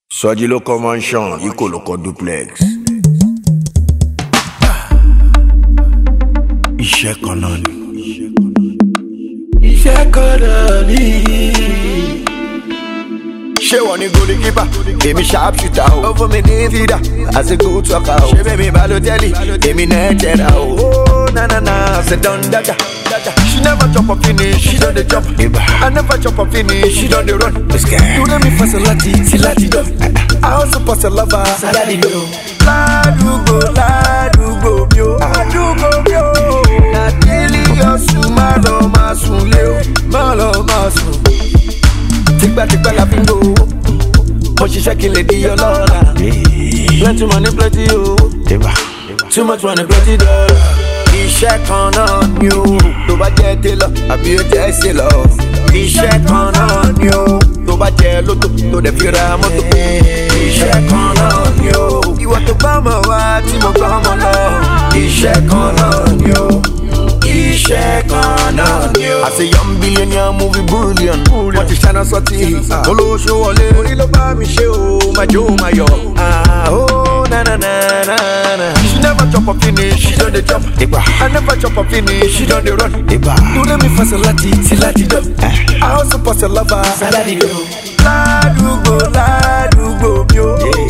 Sọ́jí ló kọ́ mansion, Ikọ̀ ló kọ́ duplex. Iṣẹ́ kan náà ni. Iṣẹ́ kan náà ni. Ṣé wọ́n ní goalkeeper? Èmi sharp shooter o. Ó fún mi ní fídà, as a good talker o. Ṣé bẹ́ẹ̀ mi Balotelli? Èmi náà jẹ́ra o. Na na na, ṣe dán dada. She never chop up finish, she done the jump. I never chop up finish, she done the run. You let me pass a lati, si lati do. I also pass a lover, saladi do. Ladugo, mio, ladugo, mio. Na daily yosu, malo masun leo, malo masun. Tikba la bingo, but she shaking lady yolola. Plenty money, plenty yo. Too much money, plenty dollar. Iṣẹ́ kan náà ni o, tó bá jẹ́ tailor àbí ó jẹ́ sailor. Iṣẹ́ kan náà ni o, tó bá jẹ́ lótò tó dẹ̀ fi ra mọ́tò. Iṣẹ́ kan náà ni o, ìwọ tó bá mọ̀ wá tí mo gbọ́ mọ̀ lọ. Iṣẹ́ kan náà ni o, iṣẹ́ kan náà ni o. As a young billionaire movie brilliant, wọ́n ti ṣáná sọ́tì. Olóṣù wọlé orí ló bá mi ṣe o, máa jó máa yọ. Na na na na na. She never chop up finish, she done the jump. I never chop up finish, she done the run. You let me pass a lati, si lati do. I also pass a lover, saladi do. Ladugo, mio.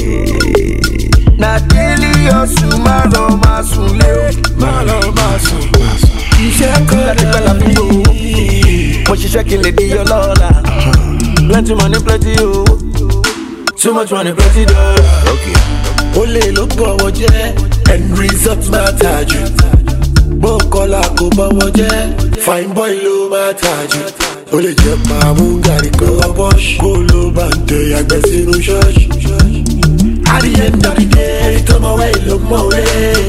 Na daily yosu, malo masun leo, malo masun. Iṣẹ́ kan la bingo, mo ṣiṣẹ́ kí n lè di ọlọ́lá. Plenty money, plenty yo. Too much money, plenty dollar. Okay. Olè ló bọ̀wọ̀ jẹ́, and result matter jù. Bó kọ́lá kò bọ̀wọ̀ jẹ́, fine boy ló matter jù. Ó lè jẹ́ pàmò gàrí kó wá bọ́ṣ, kó ló bá ń tẹ àgbẹ̀ sínú ṣọ́ọ̀ṣì. At the end of the day, tó mọ̀wé ló mọ̀wé.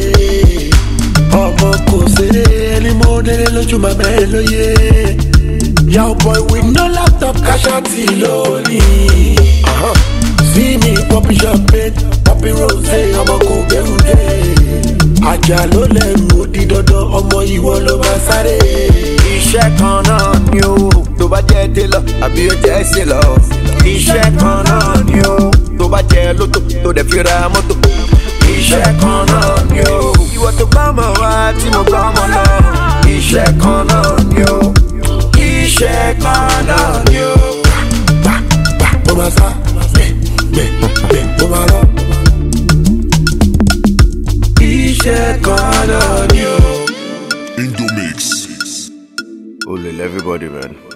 Ọmọ kò ṣeré, ẹni mọ́ délé lójú màmá ẹ lóye. Young boy with no laptop, cash out lónìí. See me popping champagne, popping rose, ọmọ kò bẹ̀rù dé. Àjà ló lẹ́rù ó di dandan, ọmọ ìwọ ló máa sáré. Iṣẹ́ kan náà ni o, tó bá jẹ́ tailor àbí ó jẹ́ sailor. Iṣẹ́ kan náà ni o, tó bá jẹ́ lótò tó dẹ̀ fi ra mọ́tò. Iṣẹ́ kan náà ni o, ìwọ tó bá mọ̀ wá tí mo gbọ́ mọ̀ lọ. Iṣẹ́ kan náà ni o, iṣẹ́ kan náà ni o. Mo máa sá. Iṣẹ́ kan náà ni o. Indomix. Olè everybody man.